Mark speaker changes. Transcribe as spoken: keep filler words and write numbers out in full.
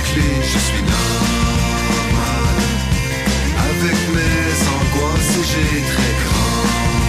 Speaker 1: clés. Je suis normal, avec mes angoisses et j'ai très